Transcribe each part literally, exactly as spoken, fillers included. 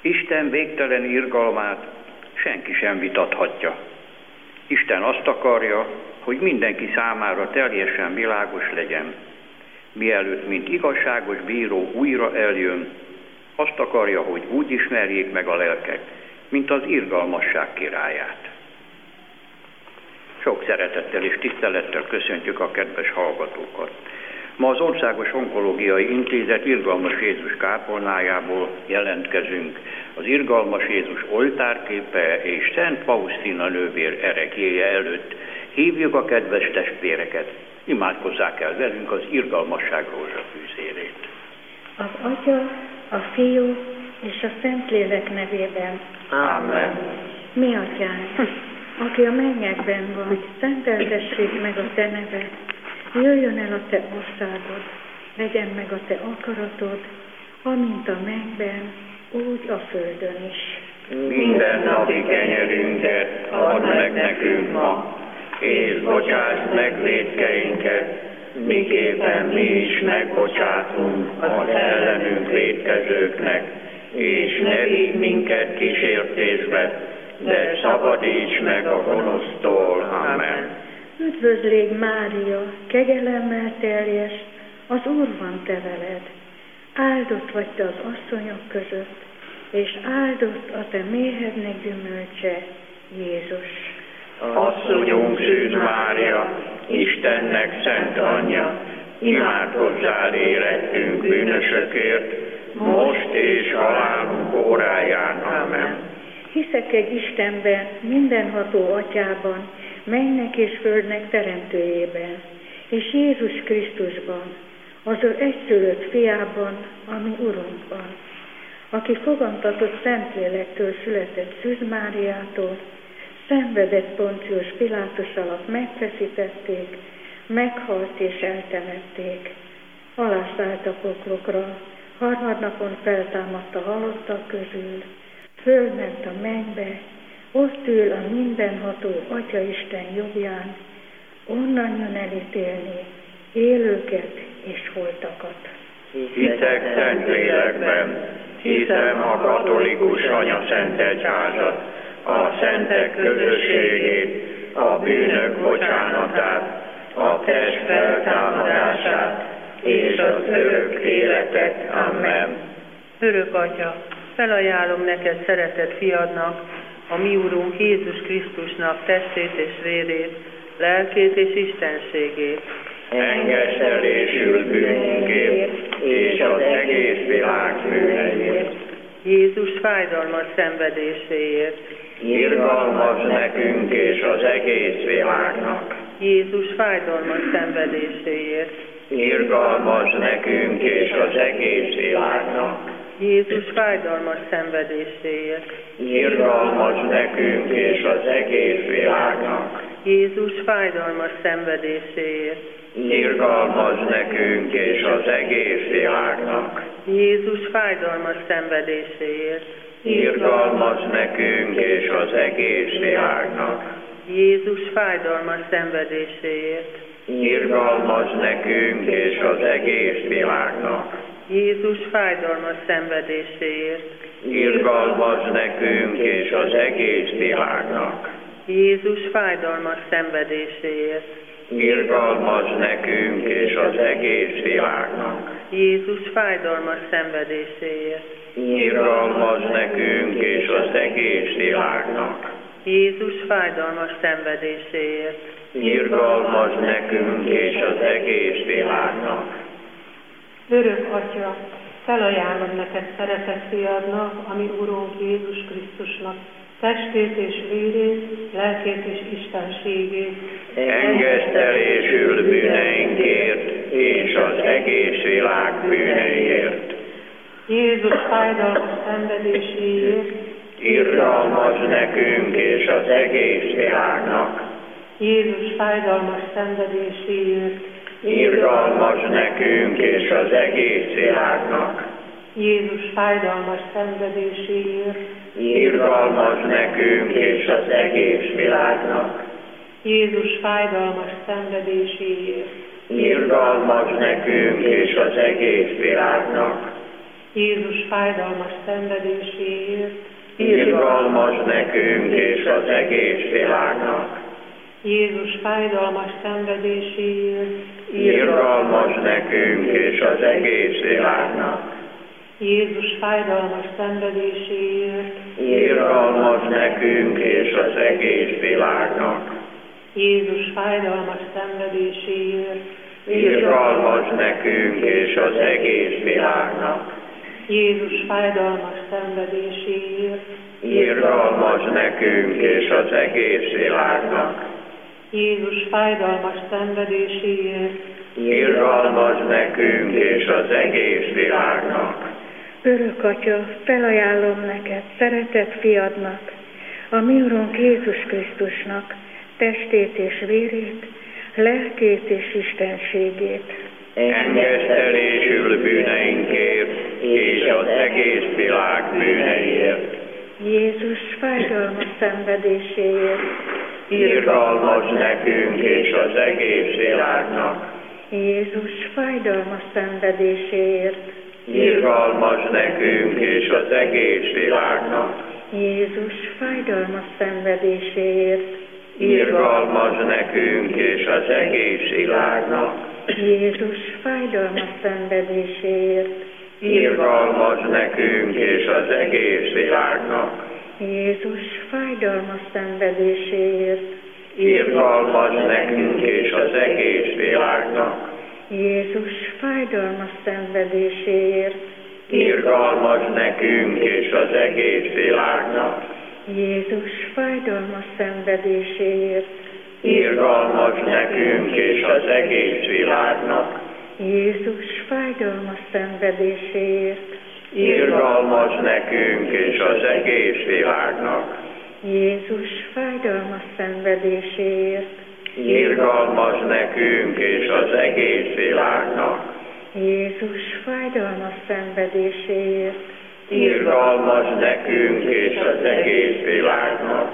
Isten végtelen irgalmát senki sem vitathatja. Isten azt akarja, hogy mindenki számára teljesen világos legyen. Mielőtt, mint igazságos bíró újra eljön, azt akarja, hogy úgy ismerjék meg a lelkek, mint az irgalmasság királyát. Sok szeretettel és tisztelettel köszöntjük a kedves hallgatókat. Ma az Országos Onkológiai Intézet Irgalmas Jézus kápolnájából jelentkezünk. Az Irgalmas Jézus oltárképe és Szent Pausztina nővér ereklyéje előtt. Hívjuk a kedves testvéreket, imádkozzák el velünk az irgalmasság rózsafűzérét. Az Atya, a Fiú és a Szentlélek nevében. Amen. Mi Atyánk, aki a mennyekben vagy, szenteltessék meg a Te neved. Jöjjön el a Te országod, legyen meg a Te akaratod, amint a mennyben, úgy a földön is. Minden napi kenyerünket add meg nekünk ma, és bocsásd meg vétkeinket, miképpen mi is megbocsátunk az ellenünk vétkezőknek, és ne vigy minket kísértésbe, de szabadíts meg a gonosztól. Amen. Üdvözlégy Mária, kegyelemmel teljes, az Úr van te veled. Áldott vagy te az asszonyok között, és áldott a te méhednek gyümölcse, Jézus. Asszonyunk Szűz Mária, Istennek szent anyja, imádkozzál érettünk bűnösökért, most és halálunk óráján. Amen. Hiszek egy Istenben, mindenható Atyában, mennek és földnek teremtőjében, és Jézus Krisztusban, az ő egyszülött fiában, ami Urunkban, aki fogantatott Szentlélektől született Szűz Máriától, szenvedett Poncius Pilátus alatt megfeszítették, meghalt és eltemették. Alászállt a poklokra, harmadnapon feltámadt a halottak közül, fölment a mennybe, ott ül a mindenható Atyaisten jobbján, onnan jön elítélni élőket és holtakat. Hiszek Szentlélekben, hiszem a katolikus anyaszentegyházat, a szentek közösségét, a bűnök bocsánatát, a test feltámadását és az örök életet. Amen. Örök Atya, felajánlom neked szeretett fiadnak, a mi Úrunk Jézus Krisztusnak testét és vérét, lelkét és istenségét. Engesztelésül bűnünkért és az egész világ bűneiért. Jézus fájdalmas szenvedéséért. Irgalmaz nekünk és az egész világnak. Jézus fájdalmas szenvedéséért. Irgalmaz nekünk és az egész világnak. Jézus fájdalmas szenvedéséért. Irgalmaz nekünk és az egész világnak. Jézus fájdalmas szenvedéséért. Irgalmaz nekünk és az egész világnak. Jézus fájdalmas szenvedéséért. Irgalmaz nekünk és az egész világnak. Jézus fájdalmas szenvedéséért. Irgalmaz nekünk és az egész világnak. Jézus fájdalmas szenvedéséért. Irgalmaz nekünk és az egész világnak. Jézus fájdalmas szenvedéséért. Irgalmaz nekünk és az egész világnak. Jézus fájdalmas szenvedéséért. Irgalmaz nekünk és az egész világnak. Jézus fájdalmas szenvedéséért. Irgalmaz nekünk és az egész világnak. Örök Atya, felajánlom neked szeretett fiadnak, ami Urunk Jézus Krisztusnak, testét és vérét, lelkét és istenségét. Engesztelésül bűneinkért és az egész világ bűneiért. Jézus fájdalmas szenvedéséért. Irgalmaz nekünk és az egész világnak. Jézus fájdalmas szenvedéséért. Irgalmaz nekünk és az egész világnak. Jézus fájdalmas szenvedéséért. Irgalmaz nekünk és az egész világnak. Jézus fájdalmas szenvedéséért. Irgalmaz nekünk és az egész világnak. Jézus fájdalmas szenvedéséért, irgalmas nekünk és az egész világnak. Jézus fájdalmas szenvedéséért, Irgalmas nekünk és az egész világnak. Jézus fájdalmas szenvedéséért, Irgalmas nekünk és az egész világnak. Jézus fájdalmas szenvedéséért, Irgalmas nekünk és az egész világnak. Jézus fájdalmas szenvedéséért, Irgalmas nekünk és az egész világnak. Jézus fájdalmas szenvedéséért, Irgalmas nekünk és az egész világnak. Örök Atya, felajánlom neked, szeretett fiadnak, a mi Urunk Jézus Krisztusnak testét és vérét, lelkét és istenségét. Engesztelésül bűneinkért és az egész világ bűneiért. Jézus fájdalmas szenvedéséért, Irgalmas nekünk és az egész világnak. Jézus fájdalmas szenvedéséért, Irgalmas nekünk és az egész világnak. Jézus fájdalmas szenvedéséért, Irgalmas nekünk és az egész világnak. Jézus fájdalmas szenvedéséért, Irgalmas nekünk és az egész világnak. Jézus fájdalmas szenvedéséért, Irgalmas nekünk és az egész világnak. Jézus fájdalmas szenvedéséért, Irgalmas nekünk és az egész világnak. Jézus fájdalmas szenvedéséért, Irgalmas nekünk és az egész világnak. Jézus fájdalmas szenvedéséért, Irgalmas nekünk és az egész világnak. Jézus fájdalmas szenvedéséért, Irgalmas nekünk és az egész világnak. Jézus fájdalmas szenvedéséért, Irgalmas nekünk és az egész világnak.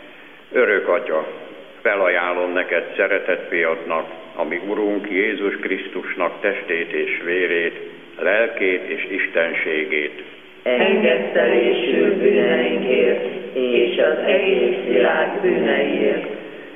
Örök Atya, felajánlom neked szeretett fiadnak, a mi Urunk Jézus Krisztusnak testét és vérét, lelkét és istenségét. Engesztelésül bűneinkért és az egész világ bűneiért.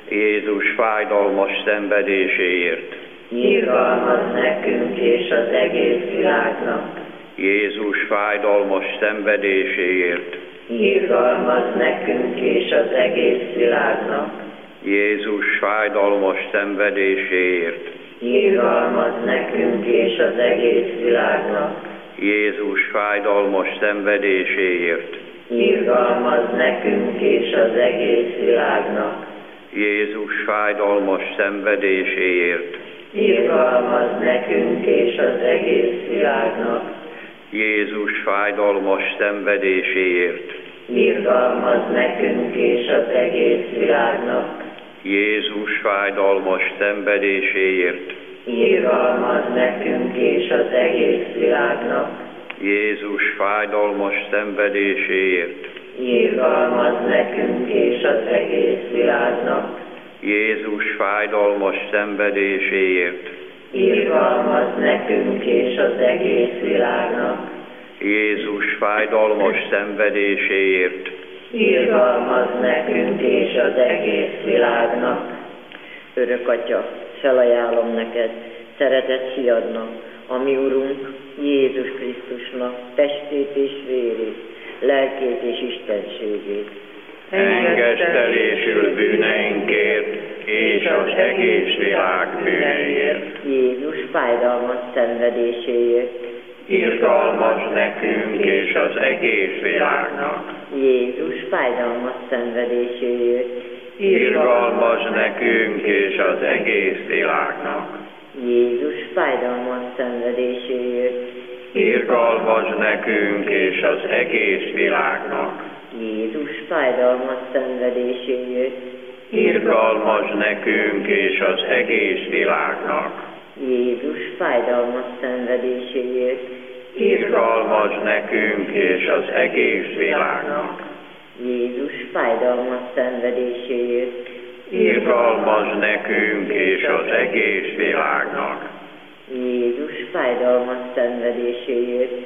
Jézus fájdalmas szenvedéséért, Irgalmaz nekünk és az egész világnak. Jézus fájdalmas szenvedéséért, Irgalmaz nekünk és az egész világnak. Jézus fájdalmas szenvedéséért, Irgalmaz nekünk és az egész világnak. Jézus fájdalmas szenvedéséért, Irgalmaz nekünk és az egész világnak. Jézus fájdalmas szenvedéséért, Irgalmaz nekünk és az egész világnak. Jézus fájdalmas szenvedéséért, Irgalmaz nekünk és az egész világnak. Jézus fájdalmas szenvedéséért, Irgalmaz nekünk és az egész világnak. Jézus fájdalmas szenvedéséért, Irgalmaz nekünk és az egész világnak. Jézus fájdalmas szenvedéséért, Irgalmaz nekünk és az egész világnak. Jézus fájdalmas szenvedéséért, Irgalmaz nekünk és az egész világnak. Örök Atya, felajánlom neked, szeretett fiadnak, a mi Urunk Jézus Krisztusnak testét és vérét, lelkét és istenségét. Engesztelésül bűneinkért és az egész világ bűneiért. Jézus fájdalmas szenvedéséért. Irgalmaz nekünk és az egész világnak. Jézus fájdalmas szenvedéséért. Irgalmaz nekünk és az egész világnak. Jézus fájdalmas szenvedéséért. Irgalmaz nekünk és az egész világnak. Jézus fájdalmas szenvedéséért. Irgalmaz nekünk és az egész világnak. Jézus fájdalmas szenvedéséért. Irgalmaz nekünk és az egész világnak. Jézus fájdalmas szenvedéséért. Irgalmaz nekünk és az egész világnak. Jézus fájdalmas szenvedéséért.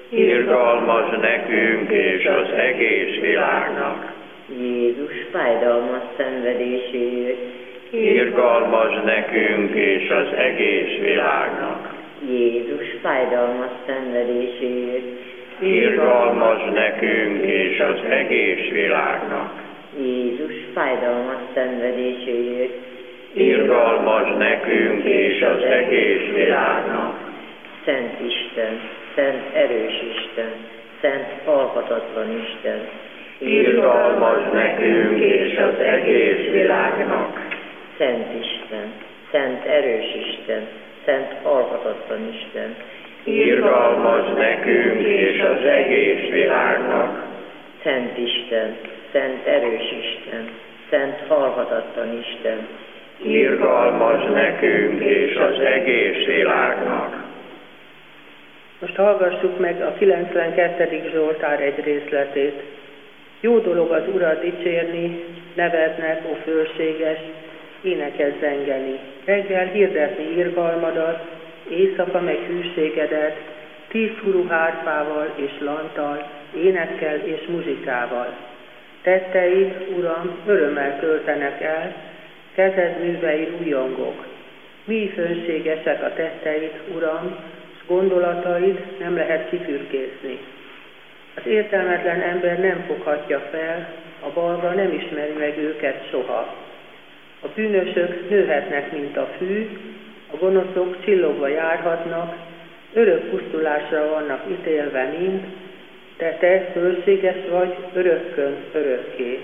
irgalmaz nekünk és az egész világnak. Jézus fájdalmas szenvedéséért, irgalmaz nekünk és az egész világnak. Jézus fájdalmas szenvedéséért, irgalmaz nekünk és az egész világnak. Jézus fájdalmas szenvedéséért, irgalmaz nekünk és az egész világnak. Szent Isten, Szent erős Isten, Szent halhatatlan Isten, irgalmaz nekünk és az egész világnak. Szent Isten, Szent erős Isten, Szent halhatatlan Isten, irgalmaz nekünk és az egész világnak. Szent Isten, Szent erős Isten, Szent halhatatlan Isten, irgalmaz nekünk és az egész világnak. Most hallgassuk meg a kilencvenkettedik Zsoltár egy részletét. Jó dolog az Urat dicsérni, nevednek, ó fölséges, énekes zengeni. Reggel hirdetni irgalmadat, éjszaka meg hűségedet, tízhurú hárfával és lanttal, énekkel és muzsikával. Tetteid, Uram, örömmel töltenek el, kezed művei újongok. Mi fönségesek a tetteid, Uram, s gondolataid nem lehet kifürkészni. Az értelmetlen ember nem foghatja fel, a balga nem ismeri meg őket soha. A bűnösök nőhetnek, mint a fű, a gonoszok csillogva járhatnak, örök pusztulásra vannak ítélve mind, de te fölséges vagy örökkön örökké.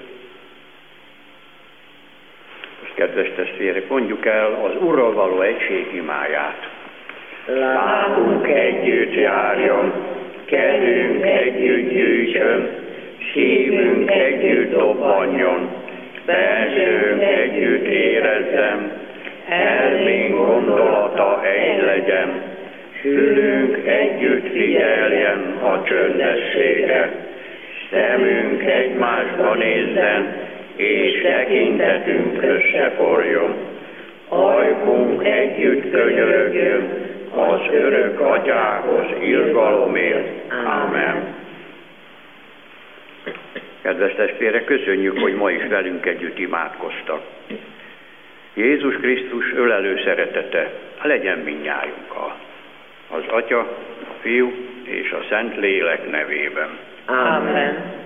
Most, kedves testvérek, mondjuk el az Urral való egység imáját. Lábunk együtt járjon, kezünk együtt gyűjtsön, szívünk együtt dobbanjon, belsőnk együtt érezzem, elménk gondolata egy legyen, fülünk együtt figyeljen a csöndességre, szemünk egymásba nézzen, és tekintetünk összeforjon, ajkunk együtt könyörögjön, az örök atyához irgalomért. Amen. Kedves testvérek, köszönjük, hogy ma is velünk együtt imádkoztak. Jézus Krisztus ölelő szeretete legyen mindnyájunkkal. Az Atya, a Fiú és a Szent Lélek nevében. Amen.